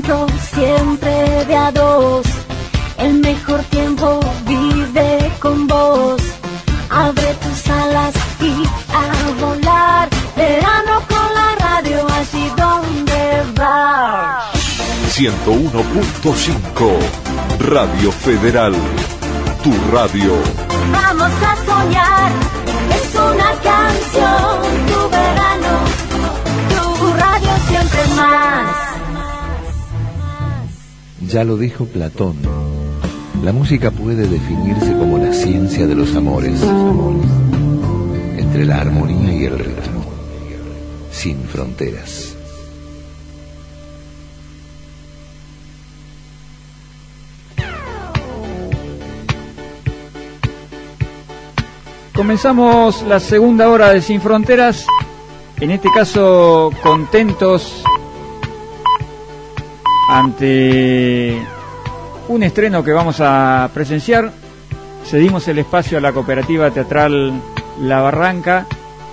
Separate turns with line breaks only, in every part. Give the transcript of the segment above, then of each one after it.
encuentro siempre de a dos. El mejor tiempo vive con vos. Abre tus alas y a volar. Verano con la radio, allí donde vas.
101.5 Radio Federal, tu radio.
Vamos a soñar, es una canción, tu verano, tu radio siempre más.
Ya lo dijo Platón, la música puede definirse como la ciencia de los amores, entre la armonía y el ritmo, sin fronteras.
Comenzamos la segunda hora de Sin Fronteras, en este caso contentos ante un estreno que vamos a presenciar. Cedimos el espacio a la cooperativa teatral La Barraca,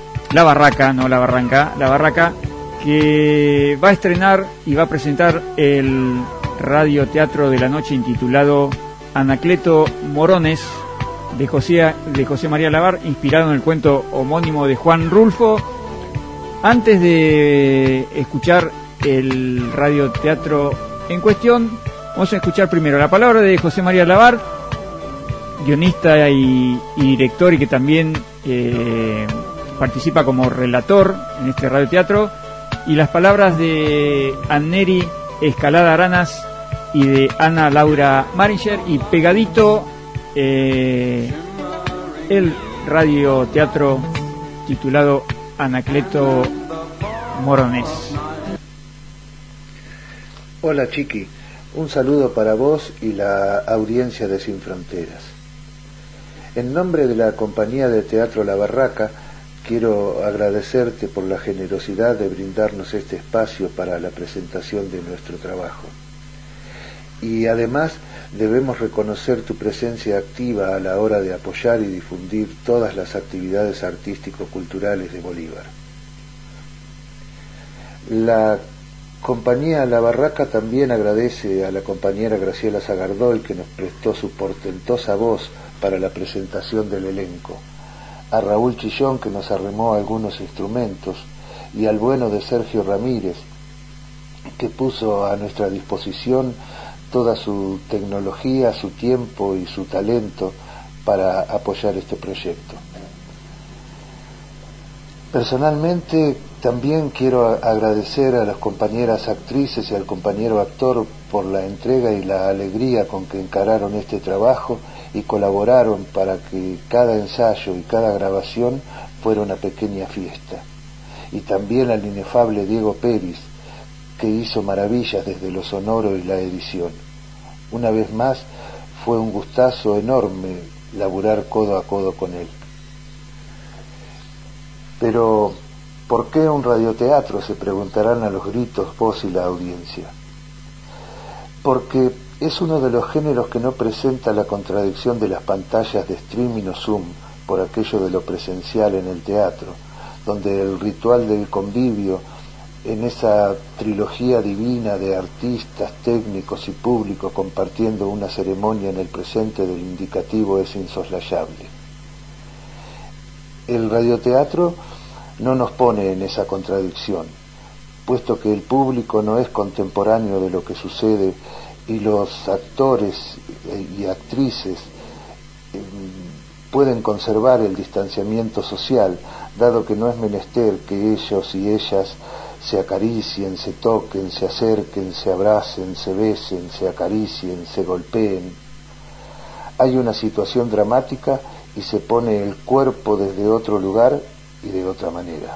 que va a estrenar y va a presentar el radioteatro de la noche intitulado Anacleto Morones, de José María Lavar, inspirado en el cuento homónimo de Juan Rulfo. Antes de escuchar el radioteatro en cuestión, vamos a escuchar primero la palabra de José María Lavar, guionista y director, y que también participa como relator en este radioteatro, y las palabras de Anneri Escalada Aranas y de Ana Laura Maringer, y pegadito el radioteatro titulado Anacleto Morones.
Hola Chiqui, un saludo para vos y la audiencia de Sin Fronteras. En nombre de la compañía de teatro La Barraca, quiero agradecerte por la generosidad de brindarnos este espacio para la presentación de nuestro trabajo. Y además debemos reconocer tu presencia activa a la hora de apoyar y difundir todas las actividades artístico-culturales de Bolívar. La compañía La Barraca también agradece a la compañera Graciela Zagardoy, que nos prestó su portentosa voz para la presentación del elenco, a Raúl Chillón, que nos arremó algunos instrumentos, y al bueno de Sergio Ramírez, que puso a nuestra disposición toda su tecnología, su tiempo y su talento para apoyar este proyecto. Personalmente también quiero agradecer a las compañeras actrices y al compañero actor por la entrega y la alegría con que encararon este trabajo y colaboraron para que cada ensayo y cada grabación fuera una pequeña fiesta. Y también al inefable Diego Pérez, que hizo maravillas desde lo sonoro y la edición. Una vez más, fue un gustazo enorme laburar codo a codo con él. Pero, ¿por qué un radioteatro?, se preguntarán a los gritos vos y la audiencia. Porque es uno de los géneros que no presenta la contradicción de las pantallas de streaming o Zoom, por aquello de lo presencial en el teatro, donde el ritual del convivio, en esa trilogía divina de artistas, técnicos y público compartiendo una ceremonia en el presente del indicativo, es insoslayable. El radioteatro no nos pone en esa contradicción, puesto que el público no es contemporáneo de lo que sucede y los actores y actrices pueden conservar el distanciamiento social, dado que no es menester que ellos y ellas se acaricien, se toquen, se acerquen, se abracen, se besen, se acaricien, se golpeen. Hay una situación dramática y se pone el cuerpo desde otro lugar y de otra manera.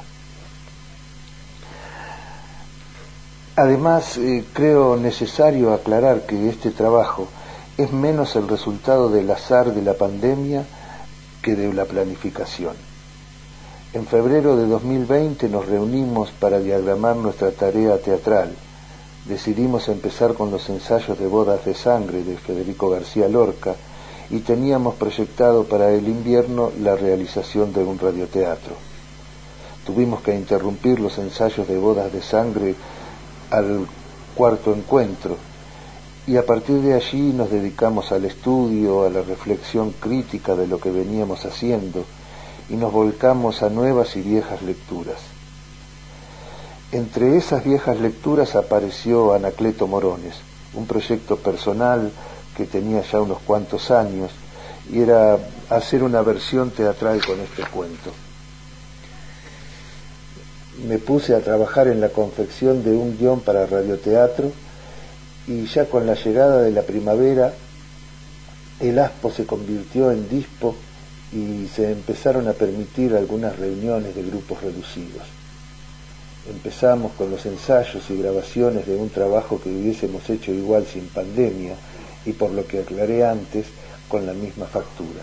Además, creo necesario aclarar que este trabajo es menos el resultado del azar de la pandemia que de la planificación. En febrero de 2020 nos reunimos para diagramar nuestra tarea teatral. Decidimos empezar con los ensayos de Bodas de Sangre de Federico García Lorca y teníamos proyectado para el invierno la realización de un radioteatro. Tuvimos que interrumpir los ensayos de Bodas de Sangre al cuarto encuentro, y a partir de allí nos dedicamos al estudio, a la reflexión crítica de lo que veníamos haciendo, y nos volcamos a nuevas y viejas lecturas. Entre esas viejas lecturas apareció Anacleto Morones, un proyecto personal que tenía ya unos cuantos años, y era hacer una versión teatral con este cuento. Me puse a trabajar en la confección de un guión para radioteatro, y ya con la llegada de la primavera el ASPO se convirtió en DISPO y se empezaron a permitir algunas reuniones de grupos reducidos. Empezamos con los ensayos y grabaciones de un trabajo que hubiésemos hecho igual sin pandemia, y por lo que aclaré antes, con la misma factura.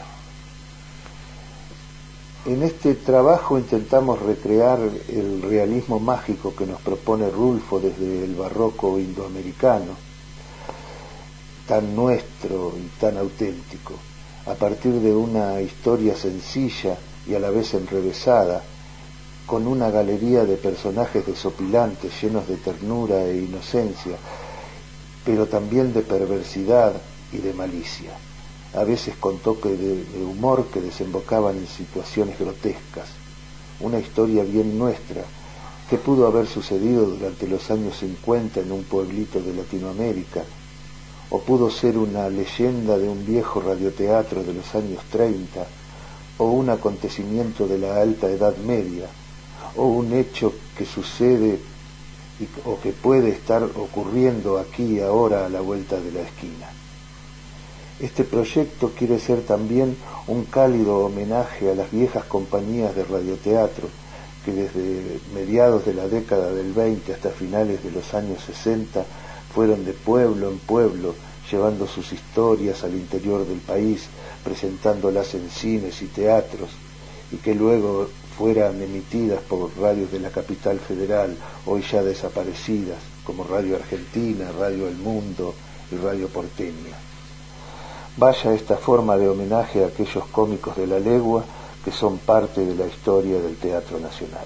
En este trabajo intentamos recrear el realismo mágico que nos propone Rulfo desde el barroco indoamericano, tan nuestro y tan auténtico, a partir de una historia sencilla y a la vez enrevesada, con una galería de personajes desopilantes llenos de ternura e inocencia, pero también de perversidad y de malicia, a veces con toques de humor que desembocaban en situaciones grotescas. Una historia bien nuestra, que pudo haber sucedido durante los años 50 en un pueblito de Latinoamérica, o pudo ser una leyenda de un viejo radioteatro de los años 30, o un acontecimiento de la Alta Edad Media, o un hecho que sucede o que puede estar ocurriendo aquí y ahora a la vuelta de la esquina. Este proyecto quiere ser también un cálido homenaje a las viejas compañías de radioteatro que desde mediados de la década del 20 hasta finales de los años 60 fueron de pueblo en pueblo, llevando sus historias al interior del país, presentándolas en cines y teatros, y que luego fueran emitidas por radios de la capital federal, hoy ya desaparecidas, como Radio Argentina, Radio El Mundo y Radio Porteña. Vaya esta forma de homenaje a aquellos cómicos de la legua que son parte de la historia del Teatro Nacional.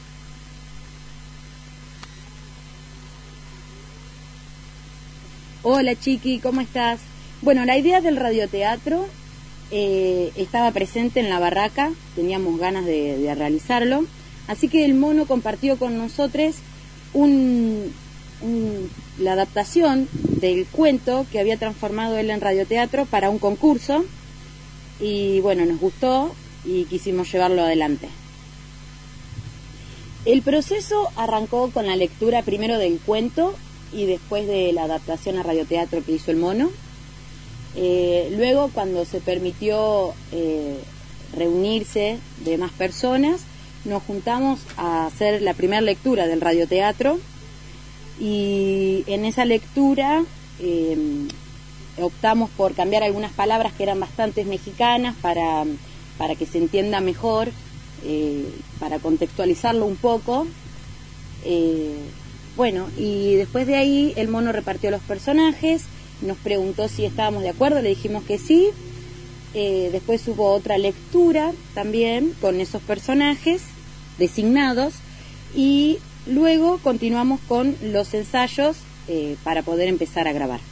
Hola Chiqui, ¿cómo estás? Bueno, la idea del radioteatro estaba presente en la barraca, teníamos ganas de realizarlo, así que el mono compartió con nosotros la adaptación del cuento que había transformado él en radioteatro para un concurso, y bueno, nos gustó y quisimos llevarlo adelante. El proceso arrancó con la lectura primero del cuento y después de la adaptación a radioteatro que hizo el mono. Luego, cuando se permitió reunirse de más personas, nos juntamos a hacer la primera lectura del radioteatro, y en esa lectura optamos por cambiar algunas palabras que eran bastante mexicanas para que se entienda mejor, para contextualizarlo un poco. Bueno, y después de ahí el mono repartió los personajes, nos preguntó si estábamos de acuerdo, le dijimos que sí. Después hubo otra lectura también con esos personajes designados, y luego continuamos con los ensayos para poder empezar a grabar.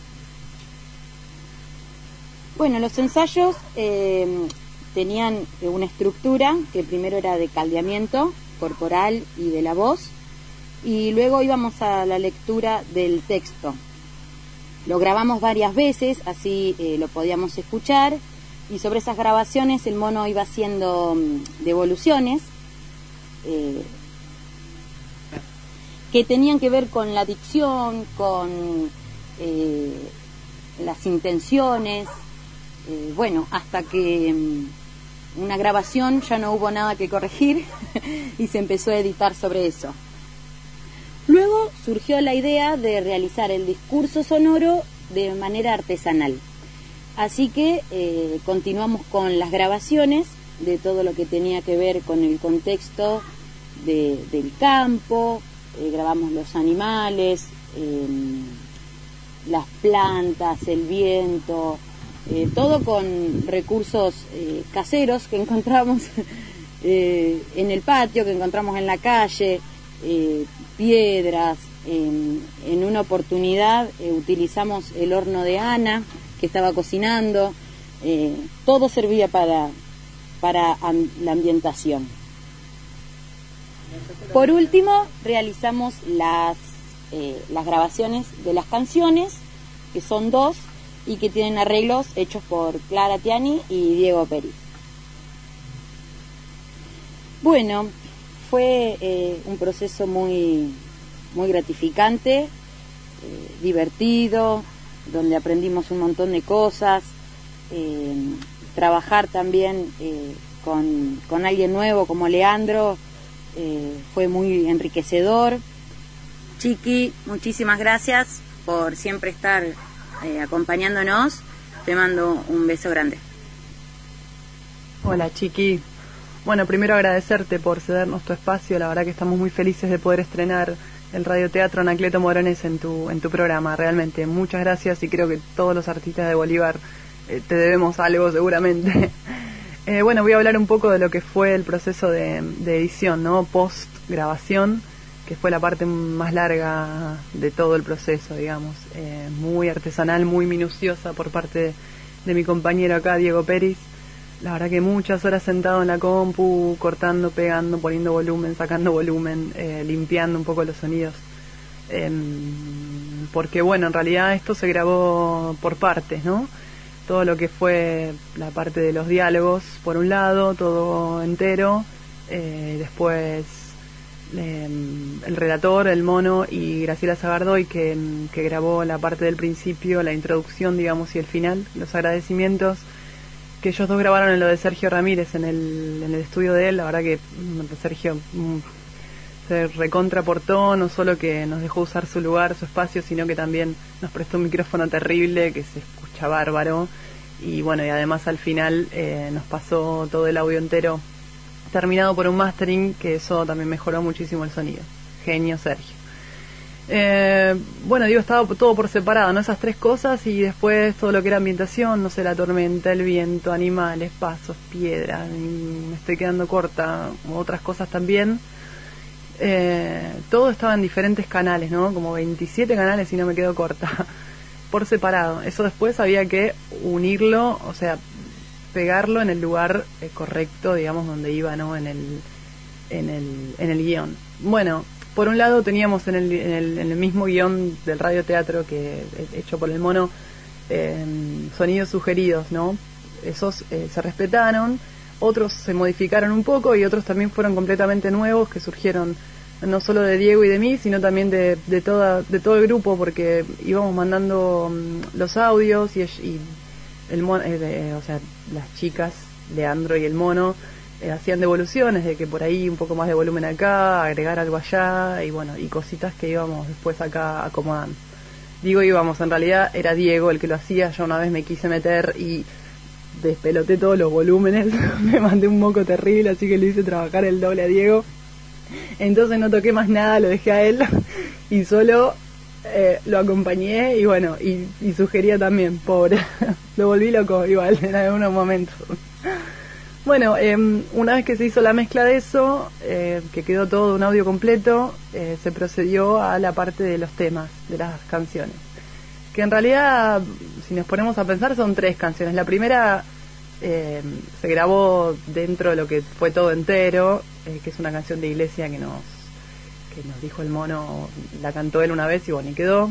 Bueno, los ensayos tenían una estructura que primero era de caldeamiento corporal y de la voz, y luego íbamos a la lectura del texto. Lo grabamos varias veces, así lo podíamos escuchar, y sobre esas grabaciones el mono iba haciendo devoluciones que tenían que ver con la dicción, con las intenciones, bueno, hasta que una grabación ya no hubo nada que corregir y se empezó a editar sobre eso. Luego surgió la idea de realizar el discurso sonoro de manera artesanal. Así que continuamos con las grabaciones de todo lo que tenía que ver con el contexto del campo, grabamos los animales, las plantas, el viento, todo con recursos caseros que encontramos en el patio, que encontramos en la calle. piedras. En una oportunidad utilizamos el horno de Ana, que estaba cocinando. Todo servía para la ambientación. Por último, realizamos las grabaciones de las canciones, que son 2, y que tienen arreglos hechos por Clara Tiani y Diego Peris. Bueno, fue un proceso muy gratificante, divertido, donde aprendimos un montón de cosas. Trabajar también con alguien nuevo como Leandro fue muy enriquecedor. Chiqui, muchísimas gracias por siempre estar acompañándonos. Te mando un beso grande.
Hola, Chiqui. Bueno, primero agradecerte por cedernos tu espacio. La verdad que estamos muy felices de poder estrenar el radioteatro Anacleto Morones en tu programa. Realmente, muchas gracias, y creo que todos los artistas de Bolívar te debemos algo seguramente. Bueno, voy a hablar un poco de lo que fue el proceso de edición, ¿no? Post grabación, que fue la parte más larga de todo el proceso, digamos. Muy artesanal, muy minuciosa por parte de mi compañero acá, Diego Peris. La verdad que muchas horas sentado en la compu, cortando, pegando, poniendo volumen, sacando volumen, limpiando un poco los sonidos. Porque bueno, en realidad esto se grabó por partes, ¿no? Todo lo que fue la parte de los diálogos, por un lado, todo entero. Después el relator, el mono, y Graciela Zagardoy, que grabó la parte del principio, la introducción, digamos, y el final, los agradecimientos, que ellos dos grabaron en lo de Sergio Ramírez, en el estudio de él. La verdad que Sergio se recontraportó, no solo que nos dejó usar su lugar, su espacio, sino que también nos prestó un micrófono terrible que se escucha bárbaro. Y bueno, y además al final nos pasó todo el audio entero terminado por un mastering, que eso también mejoró muchísimo el sonido. Genio Sergio. Bueno, digo, estaba todo por separado, ¿no? Esas 3 cosas, y después todo lo que era ambientación, no sé, la tormenta, el viento, animales, pasos, piedras, me estoy quedando corta, otras cosas también. Todo estaba en diferentes canales, ¿no? Como 27 canales, si no me quedo corta, por separado. Eso después había que unirlo, o sea, pegarlo en el lugar correcto, digamos, donde iba, ¿no? En el guión. Bueno, por un lado teníamos en el mismo guión del radioteatro que hecho por el mono, sonidos sugeridos, ¿no? Esos se respetaron, otros se modificaron un poco, y otros también fueron completamente nuevos, que surgieron no solo de Diego y de mí, sino también de todo el grupo, porque íbamos mandando los audios y el mono, o sea, las chicas, Leandro y el mono, hacían devoluciones de que por ahí un poco más de volumen acá, agregar algo allá, y bueno, y cositas que íbamos después acá acomodando. Digo íbamos, en realidad era Diego el que lo hacía. Yo una vez me quise meter y despeloté todos los volúmenes, me mandé un moco terrible, así que le hice trabajar el doble a Diego. Entonces no toqué más nada, lo dejé a él y solo lo acompañé, y bueno, y sugería también, pobre, lo volví loco igual en algunos momentos. Bueno, una vez que se hizo la mezcla de eso, que quedó todo un audio completo, se procedió a la parte de los temas, de las canciones. Que en realidad, si nos ponemos a pensar, son 3 canciones. La primera se grabó dentro de lo que fue todo entero, que es una canción de iglesia que nos dijo el mono, la cantó él una vez y bueno, y quedó.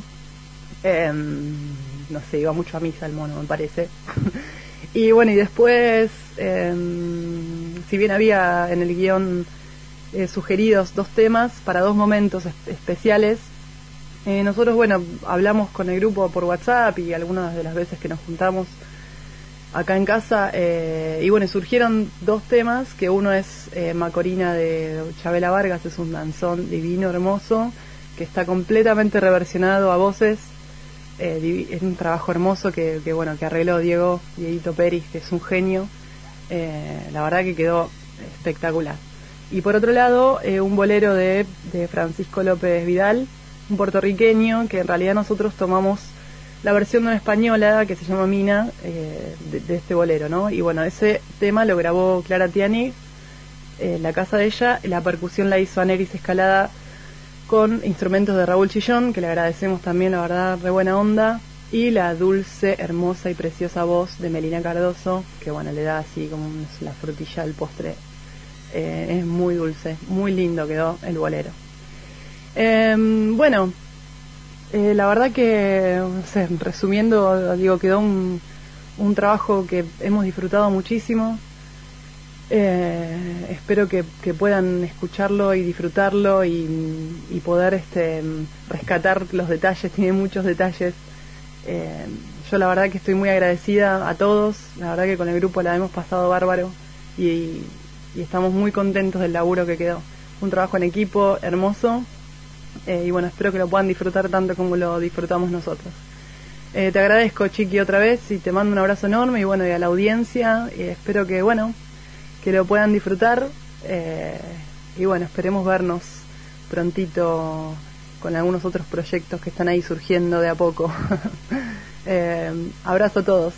No sé, iba mucho a misa el mono, me parece. Y bueno, y después, si bien había en el guión sugeridos 2 temas para 2 momentos especiales, nosotros, bueno, hablamos con el grupo por WhatsApp y algunas de las veces que nos juntamos acá en casa, y bueno, surgieron 2 temas, que uno es Macorina de Chabela Vargas, es un danzón divino, hermoso, que está completamente reversionado a voces. Es un trabajo hermoso que bueno, que arregló Dieguito Peris, que es un genio. La verdad que quedó espectacular. Y por otro lado, un bolero de Francisco López Vidal, un puertorriqueño, que en realidad nosotros tomamos la versión de una española que se llama Mina, de este bolero, ¿no? Y bueno, ese tema lo grabó Clara Tiani, la casa de ella, la percusión la hizo Aneris Escalada, con instrumentos de Raúl Chillón, que le agradecemos también, la verdad, re buena onda, y la dulce, hermosa y preciosa voz de Melina Cardoso, que bueno, le da así como la frutilla al postre. Es muy dulce, muy lindo quedó el bolero. Bueno, la verdad que, no sé, resumiendo, digo, quedó un trabajo que hemos disfrutado muchísimo. Espero que puedan escucharlo y disfrutarlo y poder rescatar los detalles. Tiene muchos detalles. Yo la verdad que estoy muy agradecida a todos. La verdad que con el grupo la hemos pasado bárbaro y estamos muy contentos del laburo que quedó. Un trabajo en equipo hermoso y bueno, espero que lo puedan disfrutar tanto como lo disfrutamos nosotros. Te agradezco, Chiqui, otra vez, y te mando un abrazo enorme, y bueno, y a la audiencia, espero que bueno, que lo puedan disfrutar, y bueno, esperemos vernos prontito con algunos otros proyectos que están ahí surgiendo de a poco. Abrazo a todos.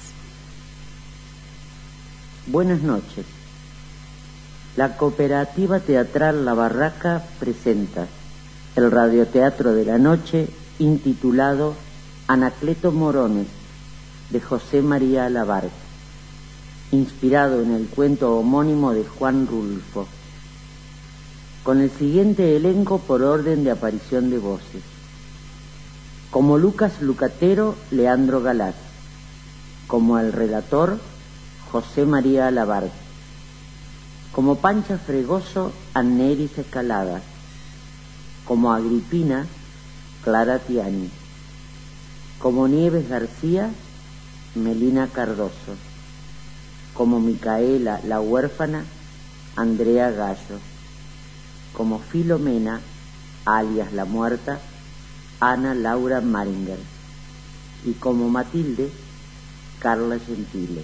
Buenas noches. La Cooperativa Teatral La Barraca presenta el radioteatro de la noche intitulado Anacleto Morones, de José María Alabarc, inspirado en el cuento homónimo de Juan Rulfo, con el siguiente elenco por orden de aparición de voces: como Lucas Lucatero, Leandro Galaz; como el relator, José María Alabarc; como Pancha Fregoso, Anneris Escalada; como Agripina, Clara Tiani; como Nieves García, Melina Cardoso; como Micaela la huérfana, Andrea Gallo; como Filomena, alias la muerta, Ana Laura Maringer; y como Matilde, Carla Gentile.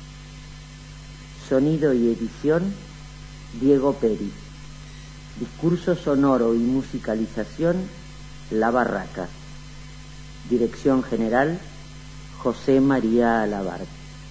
Sonido y edición, Diego Peri. Discurso sonoro y musicalización, La Barraca. Dirección general, José María Alabarc.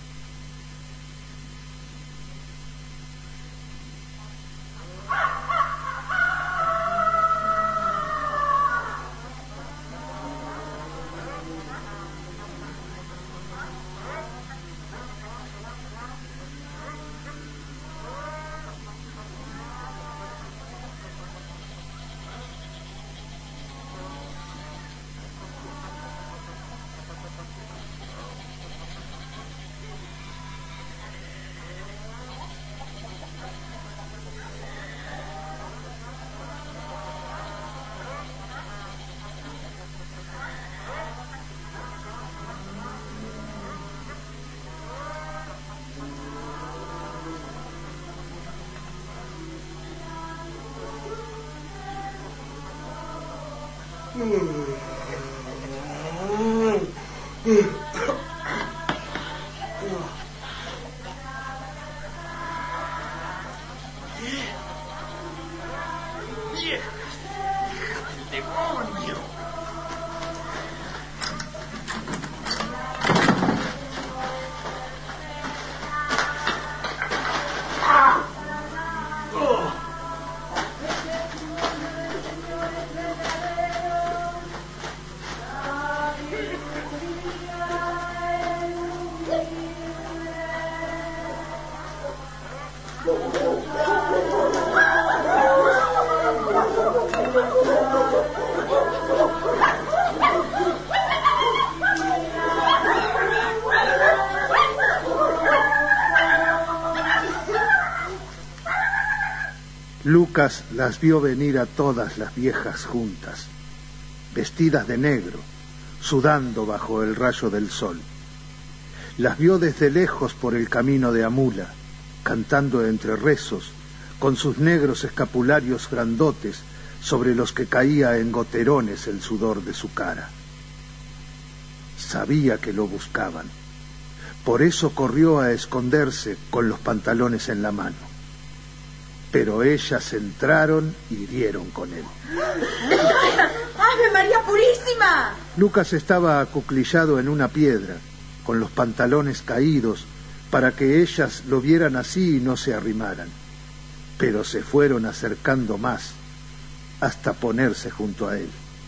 Lucas las vio venir a todas las viejas juntas, vestidas de negro, sudando bajo el rayo del sol. Las vio desde lejos por el camino de Amula, cantando entre rezos, con sus negros escapularios grandotes sobre los que caía en goterones el sudor de su cara. Sabía que lo buscaban, por eso corrió a esconderse con los pantalones en la mano. Pero ellas entraron y dieron con él.
¡Ave María Purísima!
Lucas estaba acuclillado en una piedra, con los pantalones caídos, para que ellas lo vieran así y no se arrimaran. Pero se fueron acercando más, hasta ponerse junto a él.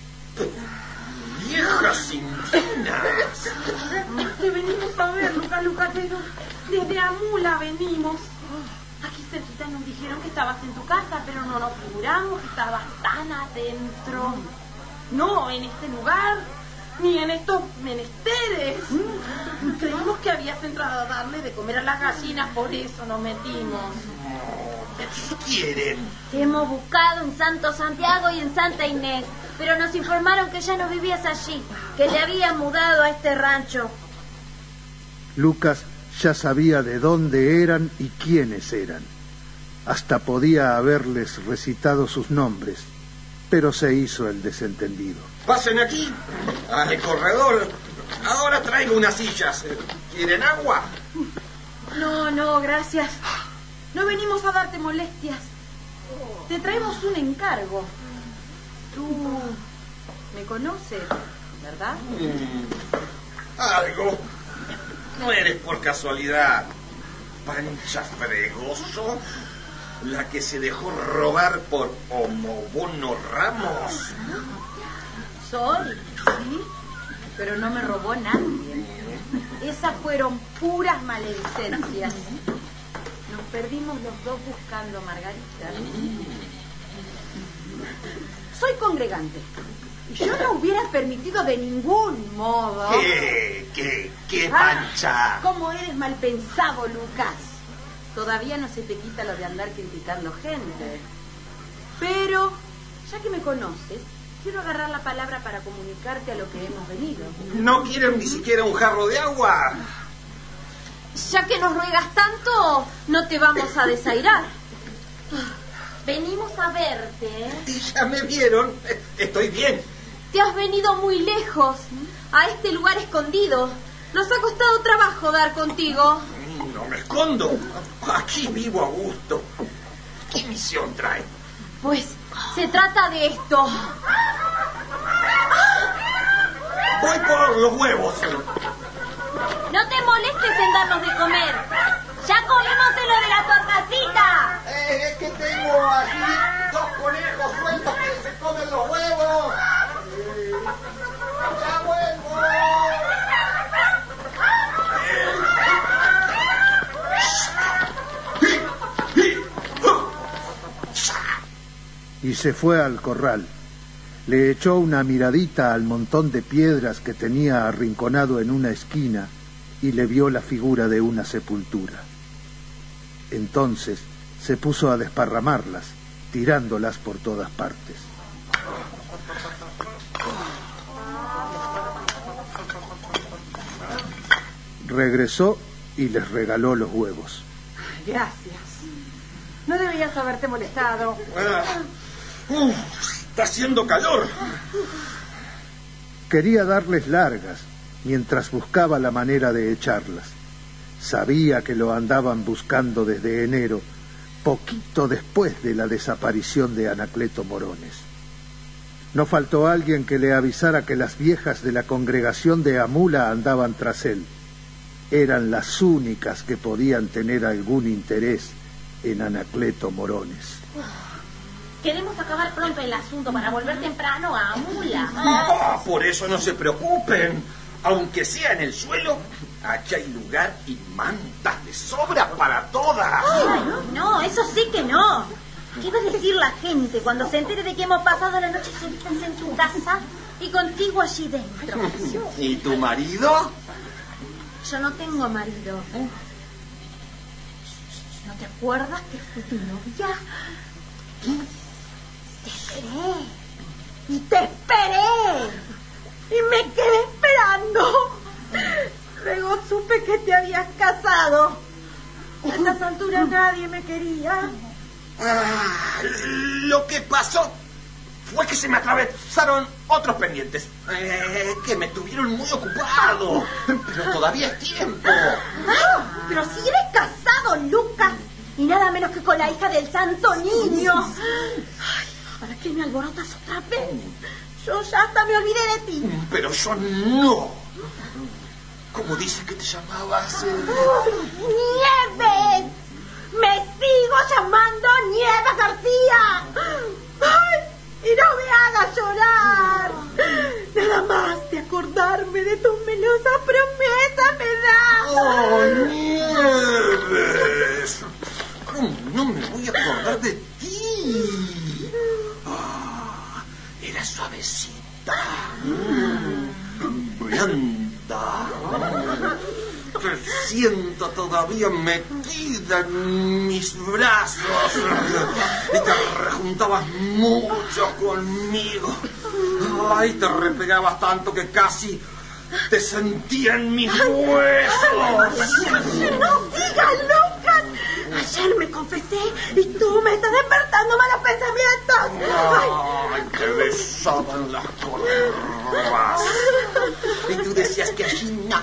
¡Viejas indígenas!
Te venimos a ver, Lucatero. Desde Amula venimos. Aquí cerquita nos dijeron que estabas en tu casa, pero no nos figuramos que estabas tan adentro. No en este lugar, ni en estos menesteres. Creímos que habías entrado a darle de comer a las gallinas, por eso nos metimos.
¿Qué quieren?
Te hemos buscado en Santo Santiago y en Santa Inés, pero nos informaron que ya no vivías allí, que le habías mudado a este rancho.
Lucas ya sabía de dónde eran y quiénes eran. Hasta podía haberles recitado sus nombres, pero se hizo el desentendido.
Pasen aquí, al corredor. Ahora traigo unas sillas. ¿Quieren agua?
No, gracias. No venimos a darte molestias. Te traemos un encargo. Tú me conoces, ¿verdad?
Algo. No eres por casualidad Pancha Fregoso, la que se dejó robar por Homobono Ramos.
Soy, sí, pero no me robó nadie. Esas fueron puras maledicencias. Nos perdimos los dos buscando a Margarita. Soy congregante. Y yo no hubiera permitido de ningún modo...
¿Qué, Pancha?
¿Cómo eres mal pensado, Lucas? Todavía no se te quita lo de andar criticando gente. Pero, ya que me conoces, quiero agarrar la palabra para comunicarte a lo que hemos venido.
¿No quieren ni siquiera un jarro de agua?
Ya que nos ruegas tanto, no te vamos a desairar. Venimos a verte, ¿eh?
Y ya me vieron. Estoy bien.
Te has venido muy lejos, a este lugar escondido. Nos ha costado trabajo dar contigo.
No me escondo. Aquí vivo a gusto. ¿Qué misión trae?
Pues se trata de esto.
Voy por los huevos.
No te molestes en darnos de comer. Ya comimos en lo de la tortacita.
Es que tengo aquí 2 conejos sueltos que se comen los huevos. ¡Ya vuelvo!
Y se fue al corral. Le echó una miradita al montón de piedras que tenía arrinconado en una esquina y le vio la figura de una sepultura. Entonces se puso a desparramarlas, tirándolas por todas partes. Regresó y les regaló los huevos.
Gracias. No deberías haberte molestado.
Está haciendo calor.
Quería darles largas mientras buscaba la manera de echarlas. Sabía que lo andaban buscando desde enero, poquito después de la desaparición de Anacleto Morones. No faltó alguien que le avisara que las viejas de la congregación de Amula andaban tras él. Eran las únicas que podían tener algún interés en Anacleto Morones.
Queremos acabar pronto el asunto para volver temprano a Amula.
Por eso no se preocupen. Aunque sea en el suelo, aquí hay lugar y mantas de sobra para todas.
No, eso sí que no. ¿Qué va a decir la gente cuando se entere de que hemos pasado la noche solitas en tu casa y contigo allí dentro?
¿Y tu marido?
Yo no tengo marido. ¿No te acuerdas que fui tu novia? Te esperé. Y te esperé. Y me quedé esperando. Luego supe que te habías casado. A estas alturas nadie me quería.
Lo que pasó fue que se me atravesaron otros pendientes que me tuvieron muy ocupado. Pero todavía es tiempo.
Pero si eres casado, Lucas, y nada menos que con la hija del Santo Niño. Ay, ¿para qué me alborotas otra vez? Yo ya hasta me olvidé de ti.
Pero yo no. ¿Cómo dices que te llamabas?
¡Nieves! ¡Me sigo llamando Nieves García! ¡Ay!
de tus melosas promesas me das.
¡Oh, Nieves! ¿Cómo no me voy a acordar de ti? Ah, era suavecita, blanda. Te siento todavía metida en mis brazos y te rejuntabas mucho conmigo. Ay, te repegabas tanto que casi te sentía en mis huesos.
No sigas, Lucas. Ayer me confesé y tú me estás despertando malos pensamientos.
Ay, te besaban las corvas. Y tú decías que allí no.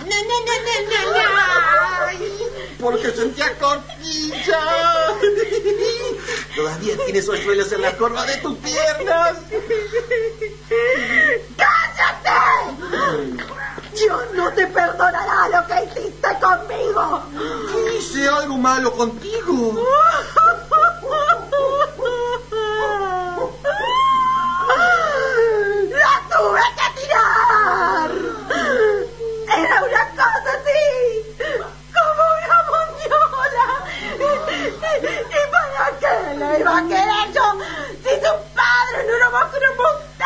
Porque sentía cosquillas. Todavía tienes hoyuelos en las corvas de tus piernas.
¡Cállate! Dios no te perdonará lo que hiciste conmigo.
¿Hice algo malo contigo?
¡La tuve que tirar! Era una cosa así, como una moñola. ¿Y para qué le iba a querer yo si su padre no era más que un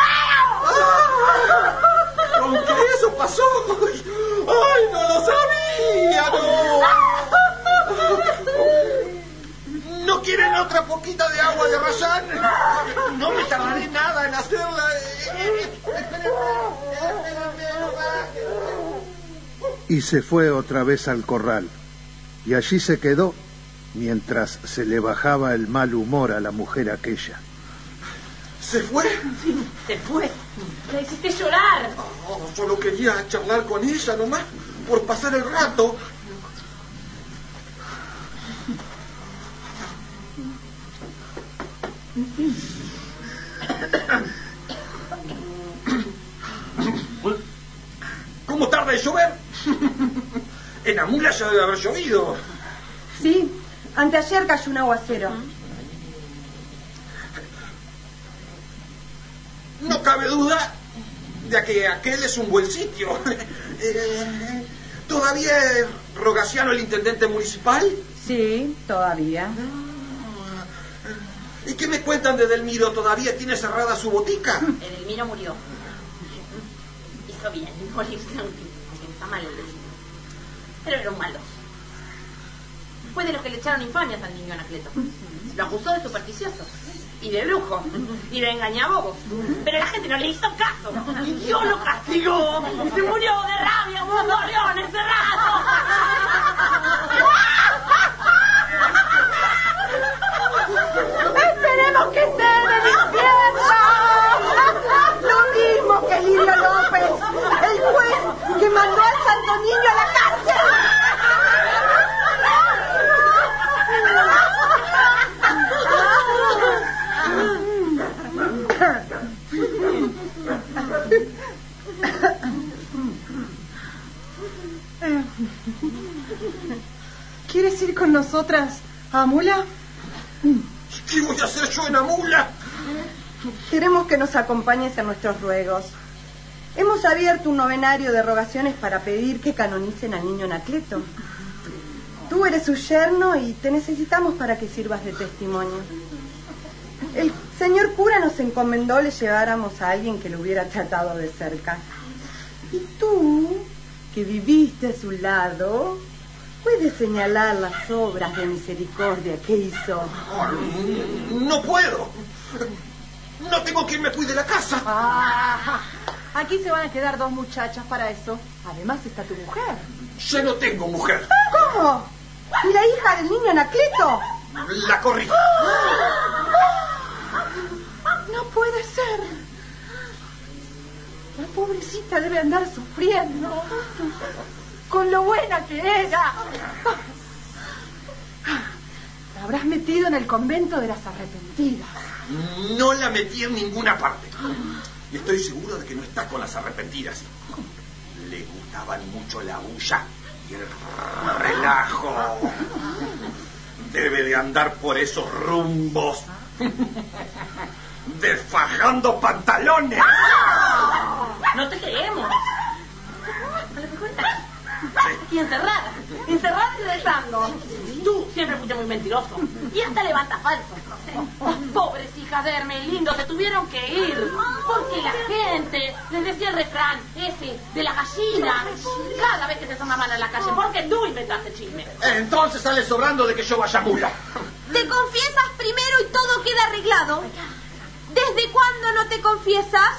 embustero?
¿Con qué eso pasó? ¡Ay, no lo sabía! ¿No quieren otra poquita de agua de Rayán? No me tardaré nada en hacerla.
Y se fue otra vez al corral, y allí se quedó mientras se le bajaba el mal humor a la mujer aquella.
¿Se fue?
Sí, se fue. La hiciste llorar.
Oh, solo quería charlar con ella nomás, por pasar el rato. ¿Cómo tarda en llover? En Amula ya debe haber llovido.
Sí, anteayer cayó un aguacero.
No cabe duda de que aquel es un buen sitio. ¿Todavía es Rogaciano el intendente municipal?
Sí, todavía.
¿Y qué me cuentan de Edelmiro? ¿Todavía tiene cerrada su botica?
Edelmiro murió. Hizo bien morirse, aunque está mal el vecino. Pero era un malo. Fue de los que le echaron infamias al niño Anacleto. Lo acusó de supersticioso y de brujo y de engañabobos. Pero la gente no le hizo caso. Y Dios lo castigó. Se murió de rabia como un gorrión encerrado.
¡Esperemos que esté en el infierno! Lo mismo que Lirio López, el juez que mandó al santo niño a la cárcel. ¿Quieres ir con nosotras a Amula?
¿Qué voy a hacer yo en Amula?
Queremos que nos acompañes en nuestros ruegos. Hemos abierto un novenario de rogaciones para pedir que canonicen al niño Anacleto. Tú eres su yerno y te necesitamos para que sirvas de testimonio. El señor cura nos encomendó le lleváramos a alguien que lo hubiera tratado de cerca. Y tú, que viviste a su lado, puedes señalar las obras de misericordia que hizo.
No puedo. No tengo quien me cuide la casa.
Aquí se van a quedar dos muchachas para eso. Además está tu mujer.
Ya no tengo mujer.
¿Cómo? ¿Y la hija del niño Anacleto?
La corrí.
No puede ser. La pobrecita debe andar sufriendo con lo buena que era. La habrás metido en el convento de las arrepentidas.
No la metí en ninguna parte. Y estoy seguro de que no está con las arrepentidas. Le gustaban mucho la bulla y el relajo. Debe de andar por esos rumbos desfajando pantalones.
No te creemos.
aquí encerrada y rezando. Tú siempre fuiste muy mentiroso y hasta levanta falso. Pobres hijas de Hermelindo se tuvieron que ir porque la gente les decía el refrán ese de la gallina cada vez que se asomaban a la calle, porque tú inventaste chisme.
Entonces sale sobrando de que yo vaya mula.
Te confiesas primero y todo queda arreglado. ¿Desde cuándo no te confiesas?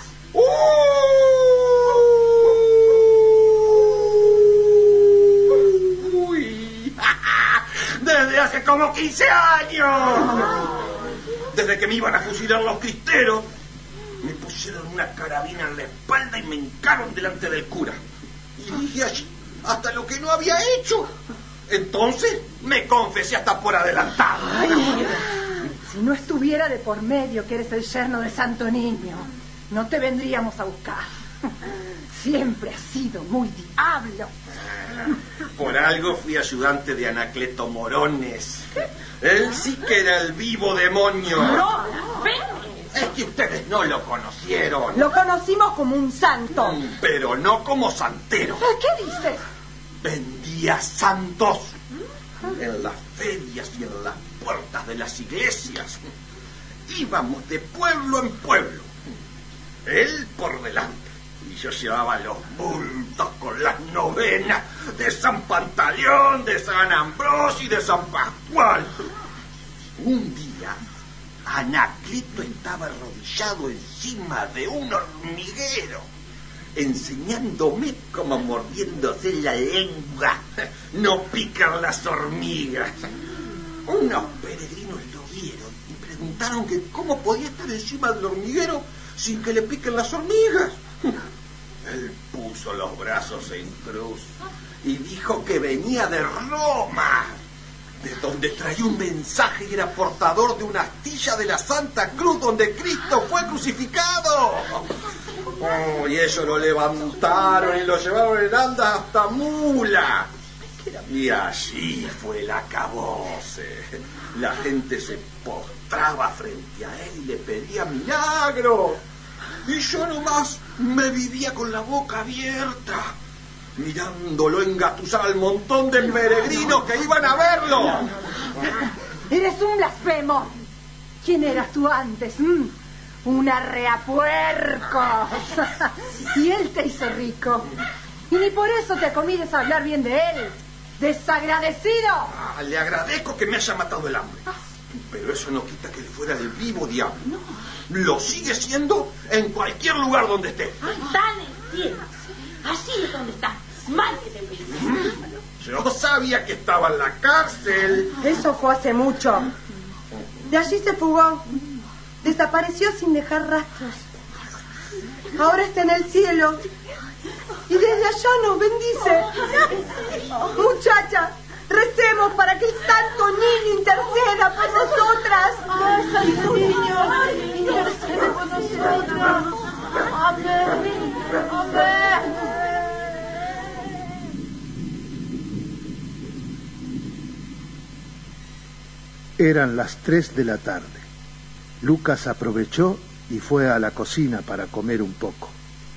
Uy, desde hace como 15 años. Desde que me iban a fusilar los cristeros, me pusieron una carabina en la espalda y me hincaron delante del cura. Y dije allí hasta lo que no había hecho. Entonces me confesé hasta por adelantado.
Ay, si no estuviera de por medio que eres el yerno de Santo Niño, no te vendríamos a buscar. Siempre has sido muy diablo.
Por algo fui ayudante de Anacleto Morones. Él sí que era el vivo demonio.
No,
es que ustedes no lo conocieron.
Lo conocimos como un santo.
Pero no como santero.
¿Qué dices?
Vendía santos en las ferias y en las puertas de las iglesias. Íbamos de pueblo en pueblo, él por delante, y yo llevaba los bultos con las novenas de San Pantaleón, de San Ambrosio y de San Pascual. Un día Anacleto estaba arrodillado encima de un hormiguero, enseñándome cómo mordiéndose la lengua no pican las hormigas. Unos peregrinos lo vieron y preguntaron que cómo podía estar encima del hormiguero sin que le piquen las hormigas. Él puso los brazos en cruz y dijo que venía de Roma, de donde traía un mensaje y era portador de una astilla de la Santa Cruz donde Cristo fue crucificado. Y ellos lo levantaron y lo llevaron en andas hasta Mula. Y allí fue el acabose. La gente se postraba frente a él y le pedía milagros. Y yo nomás me vivía con la boca abierta, mirándolo engatusar al montón de peregrinos que iban a verlo.
Eres un blasfemo. ¿Quién eras tú antes? Un arreapuercos. Y él te hizo rico. Y ni por eso te acomides a hablar bien de él. ¡Desagradecido!
Le agradezco que me haya matado el hambre. Pero eso no quita que él fuera el vivo diablo. Lo sigue siendo en cualquier lugar donde esté.
Está en el cielo. Allí es donde está. Mal que te olvides.
Yo sabía que estaba en la cárcel.
Eso fue hace mucho. De allí se fugó. Desapareció sin dejar rastros. Ahora está en el cielo. Y desde allá nos bendice. Muchacha, recemos para que el Santo Niño interceda por nosotras. ¡Ay, Santo Niño! Intercede por nosotras. Amén. Amén.
Eran las 3 de la tarde. Lucas aprovechó y fue a la cocina para comer un poco.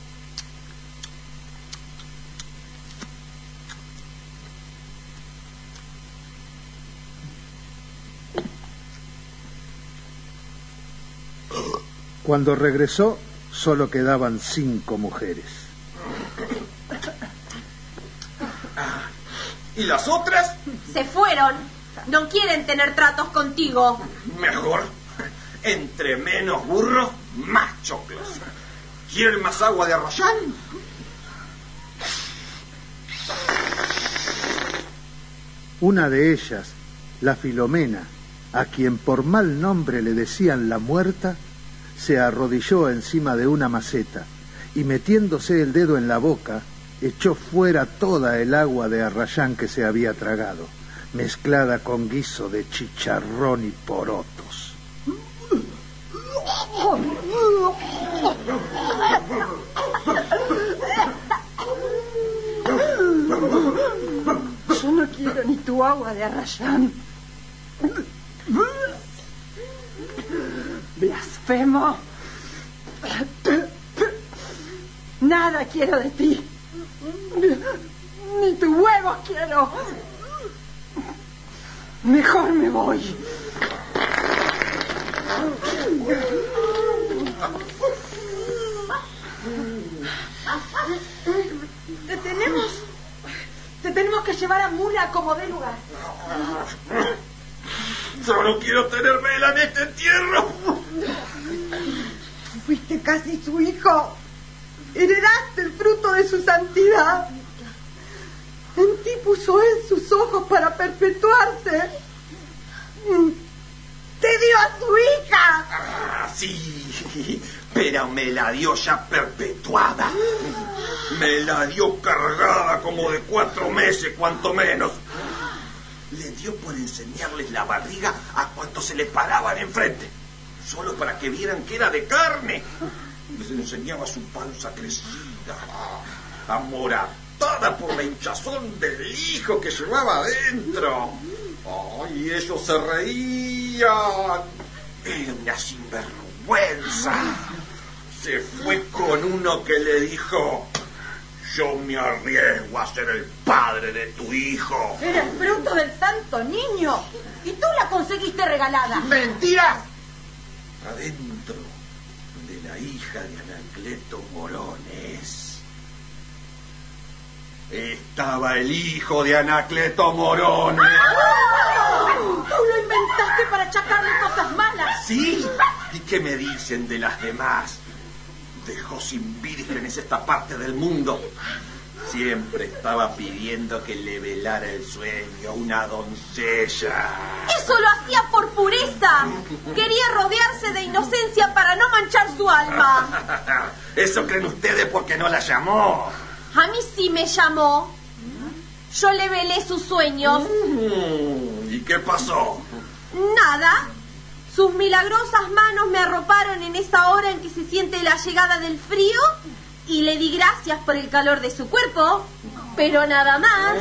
Cuando regresó, solo quedaban 5 mujeres.
¿Y las otras?
Se fueron. No quieren tener tratos contigo.
Mejor. Entre menos burros, más choclos. ¿Quieren más agua de Arrayán?
Una de ellas, la Filomena, a quien por mal nombre le decían la muerta, se arrodilló encima de una maceta y metiéndose el dedo en la boca, echó fuera toda el agua de Arrayán que se había tragado, mezclada con guiso de chicharrón y porotos.
Yo no quiero ni tu agua de Arrayán. Blasfemo. Nada quiero de ti. Ni tus huevos quiero. Mejor me voy. Te tenemos que llevar a Mula como dé lugar.
Yo no quiero tener vela en este entierro.
Fuiste casi su hijo. Heredaste el fruto de su santidad. En ti puso él sus ojos para perpetuarse. Te dio a su hija.
Sí, pero me la dio ya perpetuada. Me la dio cargada como de 4 meses, cuanto menos. Le dio por enseñarles la barriga a cuantos se le paraban enfrente, solo para que vieran que era de carne. Les enseñaba su panza crecida, amoratada por la hinchazón del hijo que llevaba adentro. ¡Ay, ellos se reían! Era una sinvergüenza. Se fue con uno que le dijo: yo me arriesgo a ser el padre de tu hijo.
Era el fruto del santo niño. Y tú la conseguiste regalada.
¡Mentira! Adentro de la hija de Anacleto Morones estaba el hijo de Anacleto Morones.
¡Tú lo inventaste para achacarle cosas malas!
¿Sí? ¿Y qué me dicen de las demás? Dejó sin vírgenes esta parte del mundo. Siempre estaba pidiendo que le velara el sueño a una doncella.
¡Eso lo hacía por pureza! Quería rodearse de inocencia para no manchar su alma.
Eso creen ustedes porque no la llamó.
A mí sí me llamó. Yo le velé sus sueños.
¿Y qué pasó?
Nada. Sus milagrosas manos me arroparon en esa hora en que se siente la llegada del frío y le di gracias por el calor de su cuerpo, pero nada más.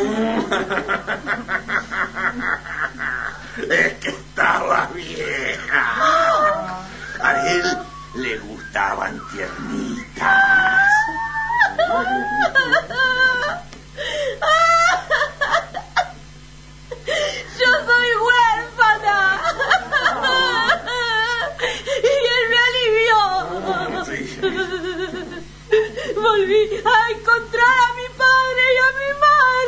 Es que estaba vieja. A él le gustaban tiernitas.
Yo soy huérfana. Y él me alivió.
Sí.
Volví a encontrar a mi padre y a mi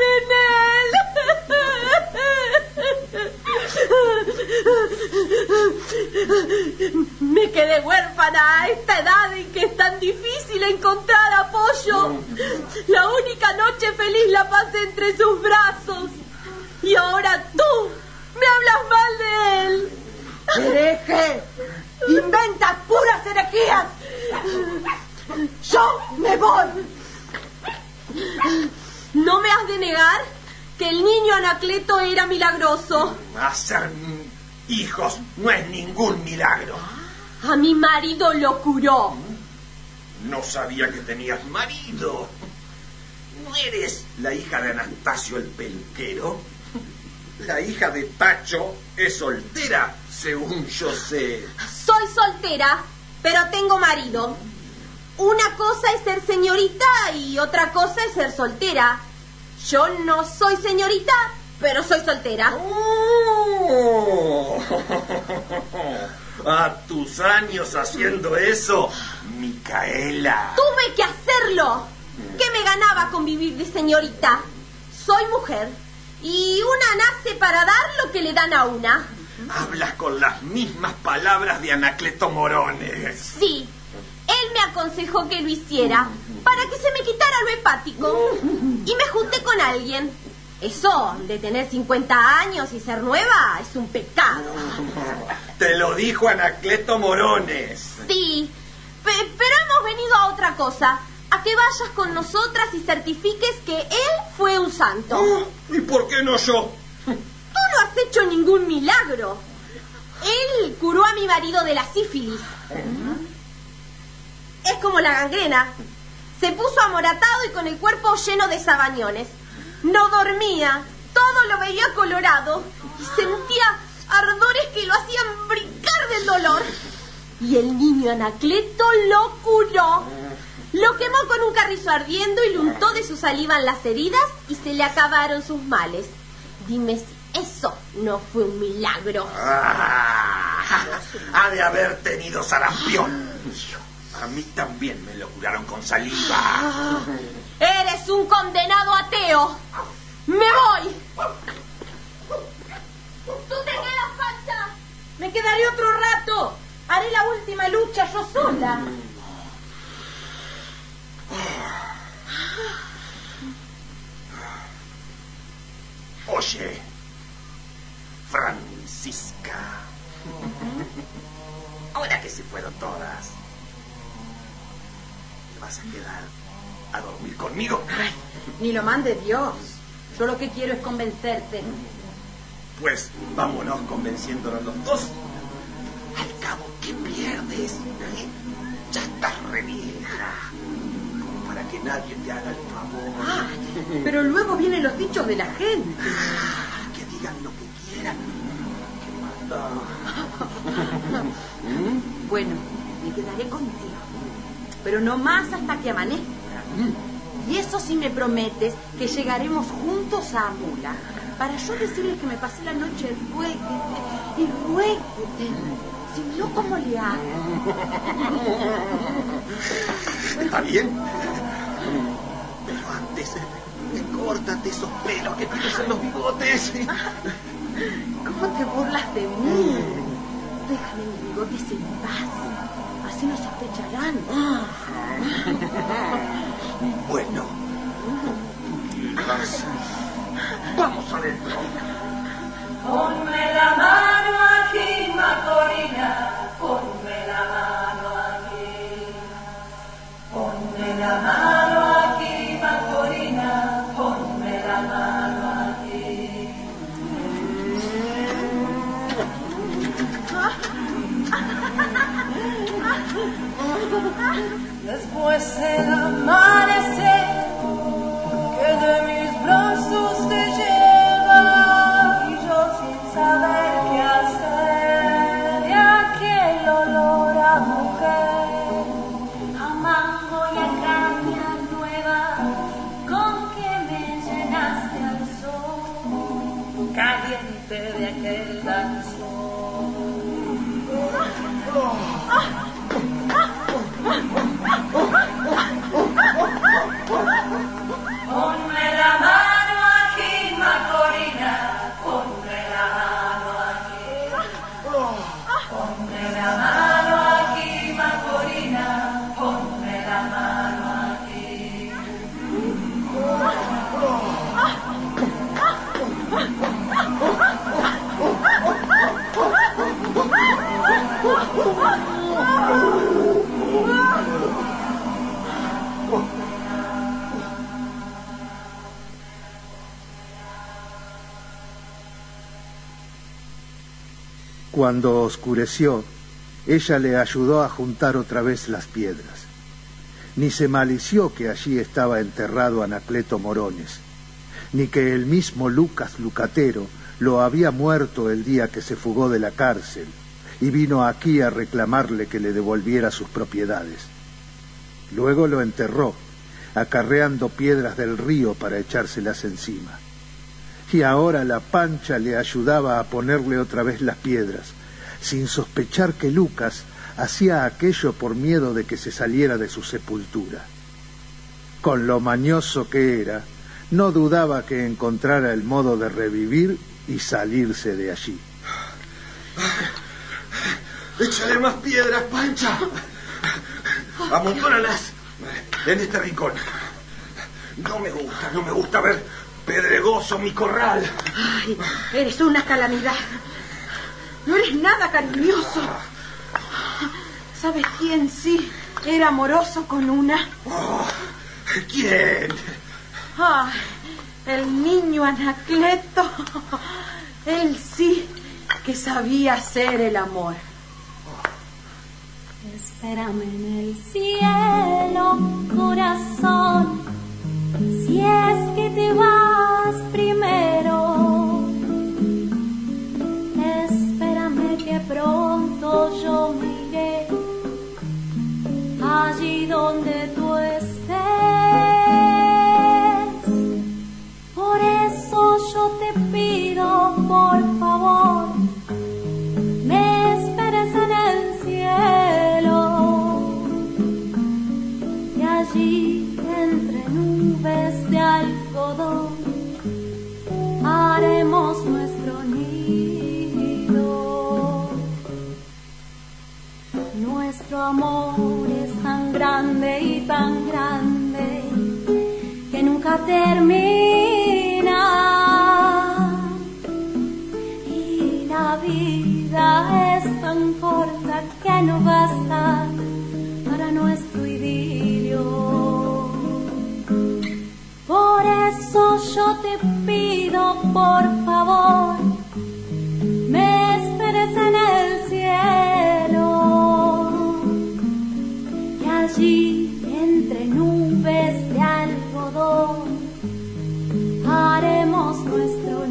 madre en él. Me quedé huérfana a esta edad en que es tan difícil encontrar apoyo. La única noche feliz la pasé entre sus brazos. Y ahora tú me hablas mal de él.
¡Hereje! ¡Inventas puras herejías! ¡Yo me voy!
¿No me has de negar que el niño Anacleto era milagroso?
Hacer hijos no es ningún milagro.
A mi marido lo curó.
No sabía que tenías marido. ¿No eres la hija de Anastasio el peluquero? La hija de Tacho es soltera, según yo sé.
Soy soltera, pero tengo marido. Una cosa es ser señorita y otra cosa es ser soltera. Yo no soy señorita, pero soy soltera.
Oh. A tus años haciendo eso, Micaela.
Tuve que hacerlo. ¿Qué me ganaba con vivir de señorita? Soy mujer y una nace para dar lo que le dan a una.
Hablas con las mismas palabras de Anacleto Morones.
Sí, él me aconsejó que lo hiciera para que se me quitara lo hepático. Y me junté con alguien. Eso de tener 50 años y ser nueva es un pecado.
Te lo dijo Anacleto Morones.
Sí, pero hemos venido a otra cosa. A que vayas con nosotras y certifiques que él fue un santo.
¿Y por qué no yo?
Tú no has hecho ningún milagro. Él curó a mi marido de la sífilis. Es como la gangrena. Se puso amoratado y con el cuerpo lleno de sabañones. No dormía, todo lo veía colorado y sentía ardores que lo hacían brincar del dolor. Y el niño Anacleto lo curó. Lo quemó con un carrito carrizo ardiendo y le untó de su saliva en las heridas y se le acabaron sus males. Dime si eso no fue un milagro.
Ha de haber tenido sarampión. A mí también me lo curaron con saliva.
Eres un condenado ateo. ¡Me voy! ¡Tú te quedas, Pancha!
Me quedaré otro rato. Haré la última lucha yo sola.
Oye, Francisca, ahora que se fueron todas, ¿te vas a quedar a dormir conmigo?
Ay, ni lo mande Dios. Yo lo que quiero es convencerte.
Pues vámonos convenciéndonos los dos. Al cabo, ¿qué pierdes? Ya estás re vieja, como para que nadie te haga el favor.
Pero luego vienen los dichos de la gente.
Que digan lo que quieran. ¿Qué manda?
Bueno, me quedaré contigo, pero no más hasta que amanezca. Y eso sí me prometes que llegaremos juntos a Amula para yo decirles que me pasé la noche ruegue y ruegue. Si no, ¿cómo le hago?
Está bien. Pero antes, córtate esos pelos que tienes en los bigotes.
¿Cómo te burlas de mí? Déjame mis bigotes en paz. Así no sospecharán.
Bueno. Vamos adentro.
Ponme la mano aquí, Macorina. Ponme la mano aquí. Ponme la mano aquí, Macorina. Ponme la mano aquí. Después del amanecer que de mis brazos te lleva y yo sin saber qué hacer de aquel olor a mujer, a mango y a caña nueva con que me llenaste al sol caliente de aquel danzón. Ponme la mano aquí, Macorina. Ponme la mano aquí. Ponme la mano aquí, Macorina. Ponme la mano aquí.
Cuando oscureció, ella le ayudó a juntar otra vez las piedras. Ni se malició que allí estaba enterrado Anacleto Morones, ni que el mismo Lucas Lucatero lo había muerto el día que se fugó de la cárcel y vino aquí a reclamarle que le devolviera sus propiedades. Luego lo enterró, acarreando piedras del río para echárselas encima. Y ahora la Pancha le ayudaba a ponerle otra vez las piedras, sin sospechar que Lucas hacía aquello por miedo de que se saliera de su sepultura. Con lo mañoso que era, no dudaba que encontrara el modo de revivir y salirse de allí.
Échale más piedras, Pancha. Amontónalas en este rincón. No me gusta ver pedregoso mi corral.
Ay, eres una calamidad. No eres nada cariñoso. ¿Sabes quién sí era amoroso con una?
Oh, ¿quién?
Ay, el niño Anacleto. Él sí que sabía hacer el amor.
Espérame en el cielo, corazón, si es que te vas primero. Espérame que pronto yo me iré allí donde tú estés. allí entre nubes de algodón haremos nuestro nido. Nuestro amor es tan grande y tan grande que nunca termina, y la vida es tan corta que no basta para nuestro idilio. Por eso yo te pido, por favor, me esperes en el cielo, y allí entre nubes de algodón haremos nuestro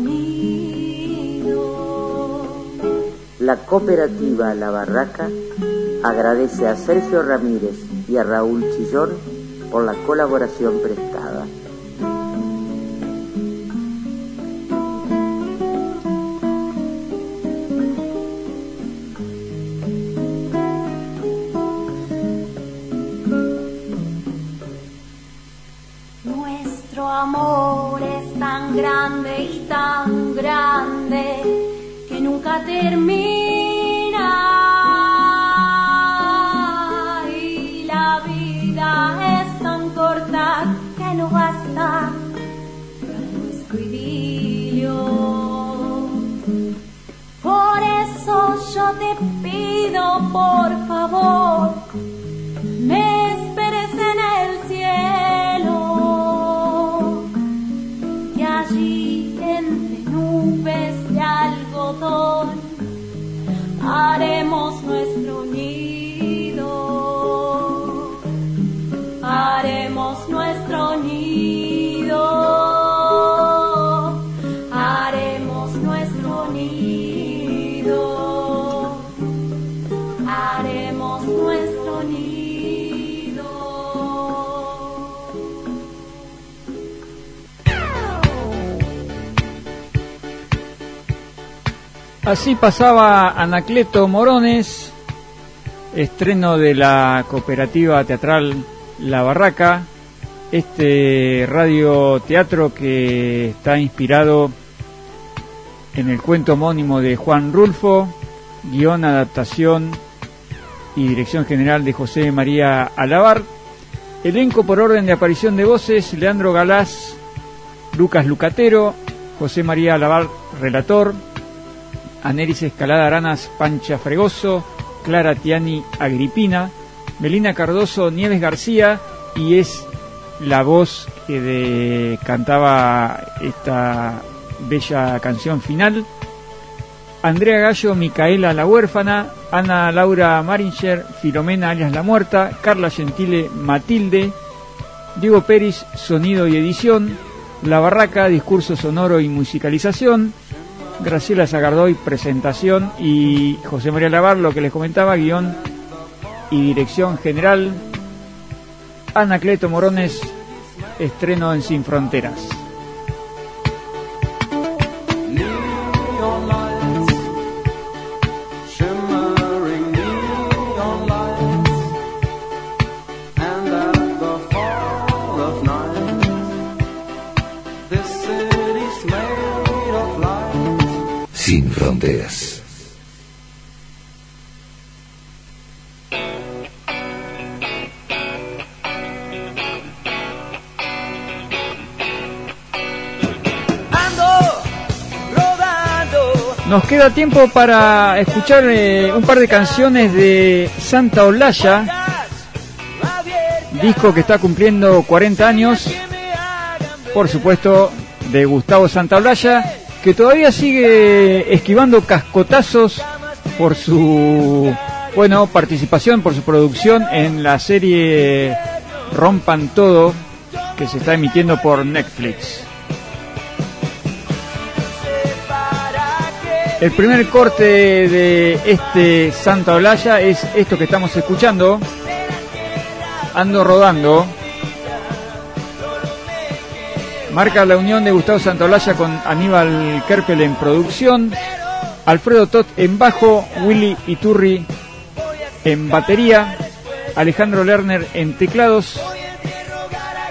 nido.
La cooperativa La Barraca agradece a Sergio Ramírez y a Raúl Chillón por la colaboración prestada.
Nuestro amor es tan grande y tan grande que nunca termina, y la vida es tan corta que no basta para nuestro idilio. Por eso yo te pido, por favor, me esperes en el cielo, y allí entre nubes de algodón haremos nuestro nido, haremos nuestro nido, haremos nuestro nido, haremos nuestro nido.
Así pasaba Anacleto Morones, estreno de la cooperativa teatral La Barraca, este radioteatro que está inspirado en el cuento homónimo de Juan Rulfo, guión, adaptación y dirección general de José María Alabar. Elenco por orden de aparición de voces: Leandro Galás, Lucas Lucatero, José María Alabar, relator, Aneris Escalada Aranas, Pancha Fregoso, Clara Tiani Agripina, Melina Cardoso, Nieves García, y es la voz que cantaba esta bella canción final, Andrea Gallo, Micaela la huérfana, Ana Laura Maringer, Filomena alias la muerta, Carla Gentile, Matilde, Diego Peris, sonido y edición, La Barraca, discurso sonoro y musicalización, Graciela Zagardoy, presentación, y José María Alabar, lo que les comentaba, guión y dirección general. Anacleto Morones, estreno en Sin Fronteras.
Sin Fronteras.
Nos queda tiempo para escuchar un par de canciones de Santa Olalla, disco que está cumpliendo 40 años, por supuesto, de Gustavo Santaolalla, que todavía sigue esquivando cascotazos por su participación, por su producción en la serie Rompan Todo, que se está emitiendo por Netflix. El primer corte de este Santa Olalla es esto que estamos escuchando, Ando Rodando. Marca la unión de Gustavo Santaolalla con Aníbal Kerpel en producción, Alfredo Tot en bajo, Willy Iturri en batería, Alejandro Lerner en teclados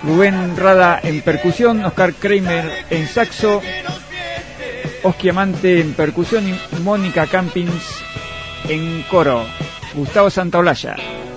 Rubén Rada en percusión, Oscar Kramer en saxo, Oski Amante en percusión y Mónica Campins en coro. Gustavo Santaolalla.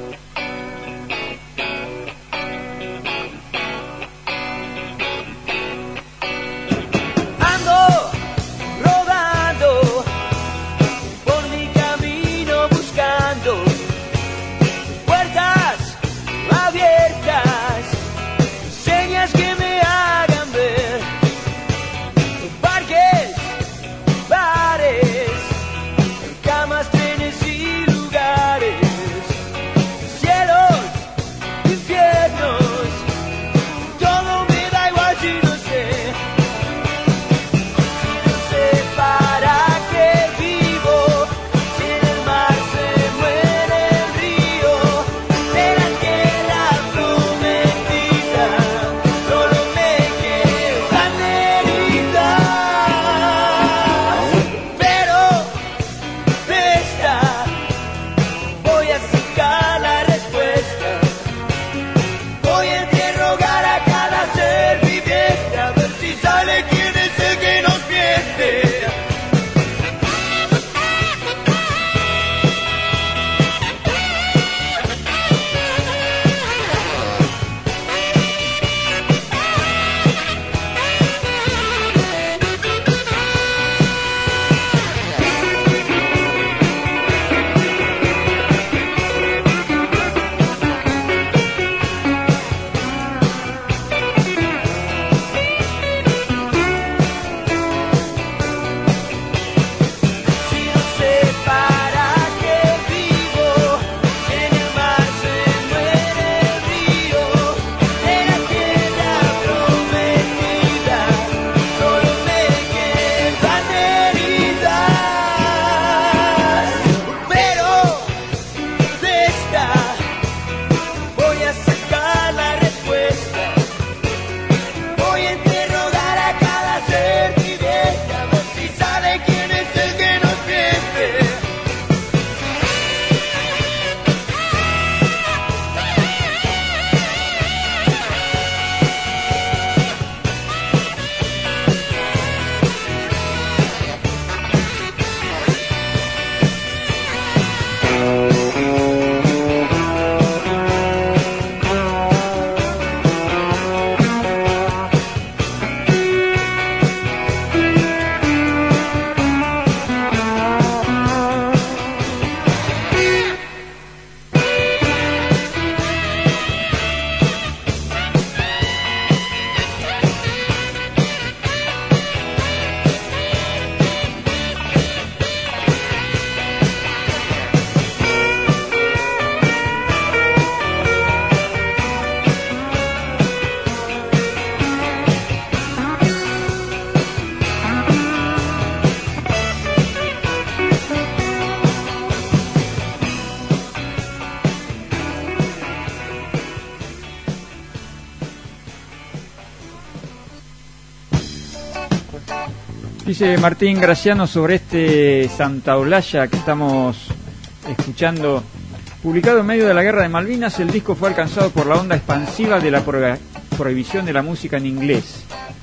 Dice Martín Graciano sobre este Santaolalla que estamos escuchando. Publicado en medio de la guerra de Malvinas, el disco fue alcanzado por la onda expansiva de la prohibición de la música en inglés.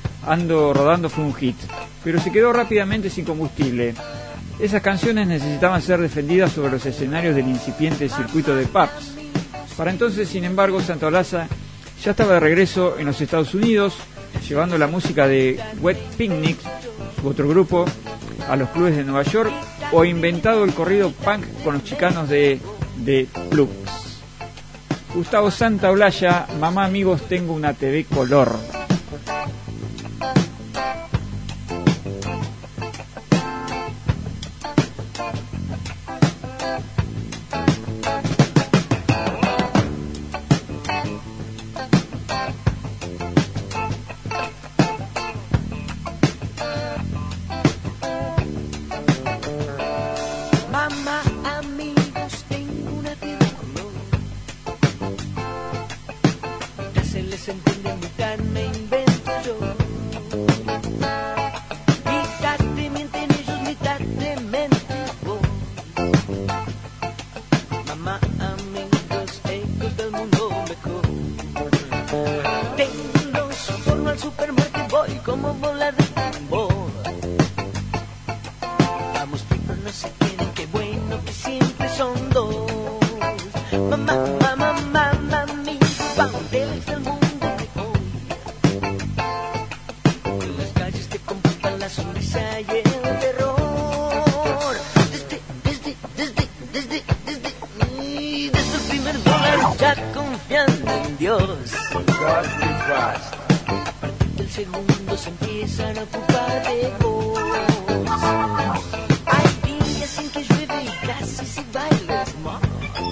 Ando Rodando fue un hit, pero se quedó rápidamente sin combustible. Esas canciones necesitaban ser defendidas sobre los escenarios del incipiente circuito de pubs. Para entonces, sin embargo, Santaolalla ya estaba de regreso en los Estados Unidos, llevando la música de Wet Picnic, su otro grupo, a los clubes de Nueva York, o inventado el corrido punk con los chicanos de Plugs. Gustavo Santaolalla, Mamá amigos tengo una TV color.
Tengo papeles del mundo de hoy. En las calles te computan la sonrisa y el terror. Desde el primer dólar ya confiando en Dios. El segundo se empiezan a ocupar de vos. Hay días en que llueve y casi se baila smog.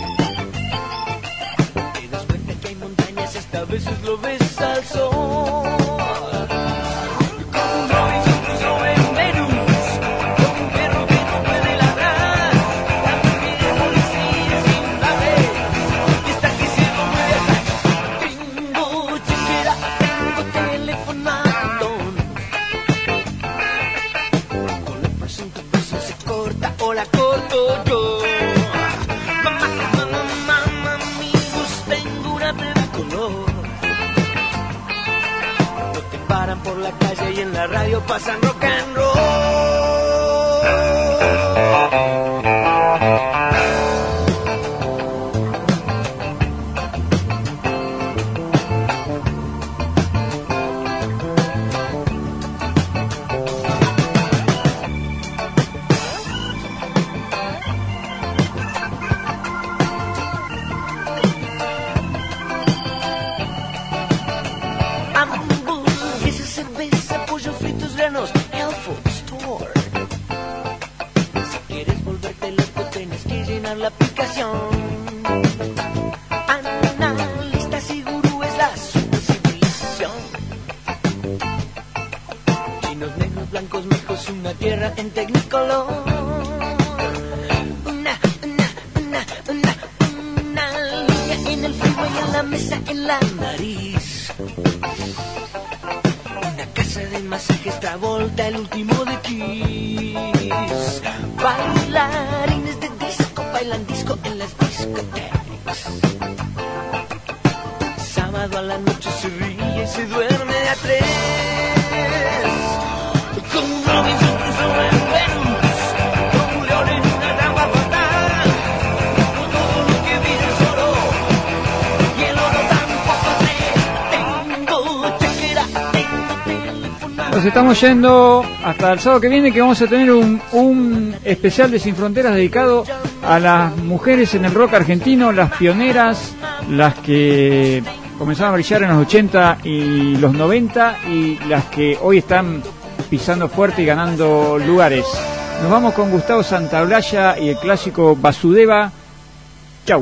Te das cuenta que hay montañas, hasta a veces lo ves al sol. Como un Robinson Crusoe en Venus, como un perro que no puede ladrar. La primera policía sin saber y está que se lo mueve atrás. Tengo chequera, tengo teléfono. Se corta o la corto yo. Mamá, amigos, tengo una de color. No te paran por la calle y en la radio pasan rock and roll. Granos, Health Food Store. Si quieres volverte loco, tienes que llenar la aplicación. Analistas y gurúes, la supercivilización. Chinos, negros, blancos, mejos, una tierra en Technicolor. Una línea en el freeway, en la mesa, en la nariz. De masajes, Travolta, el último de Kiss. Bailarines de disco bailan disco en las discotecas. Sábado a la noche se ríe y se duerme de a 3. Como un Robinson Crusoe en Venus, como un león en una trampa fatal. No todo lo que vive es oro y el oro tampoco sé. Tengo chequera,
Nos estamos yendo hasta el sábado que viene, que vamos a tener un especial de Sin Fronteras dedicado a las mujeres en el rock argentino, las pioneras, las que comenzaron a brillar en los 80 y los 90 y las que hoy están pisando fuerte y ganando lugares. Nos vamos con Gustavo Santaolalla y el clásico Vasudeva. Chau.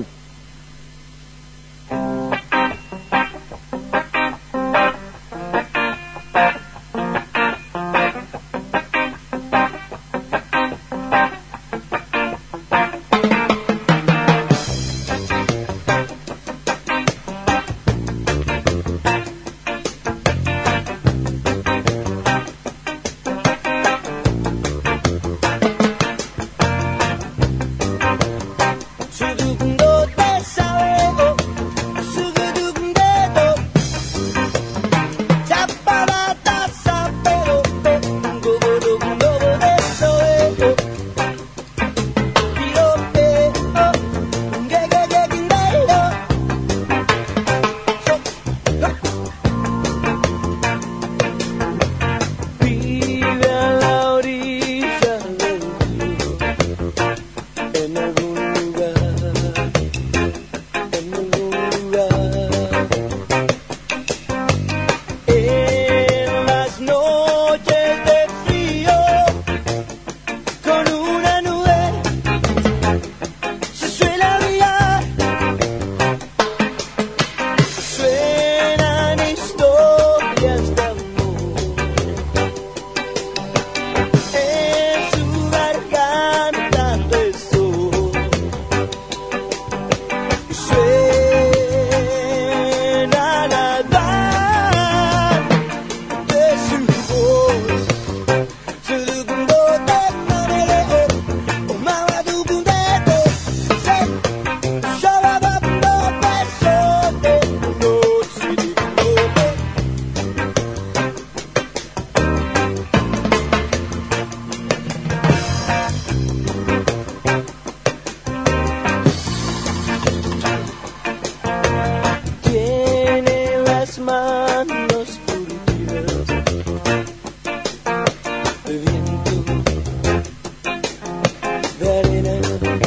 las manos curtidas de viento, de arena.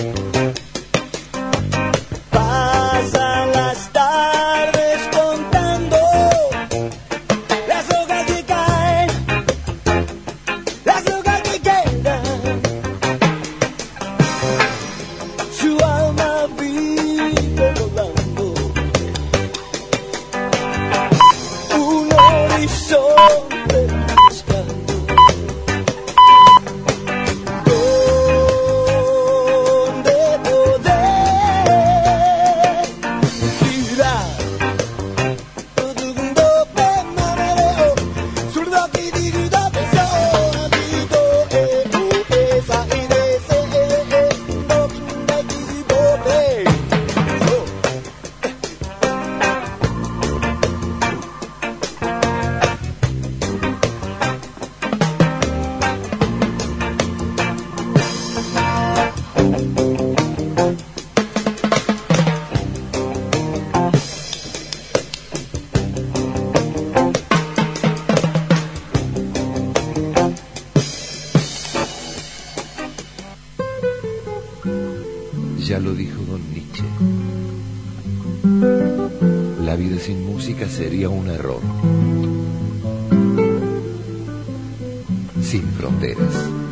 Pasan las tardes contando las hojas que caen, las hojas que quedan. Su alma vive volando un horizonte buscando donde poder girar.
Ya lo dijo don Nietzsche. La vida sin música sería un error. Sin fronteras.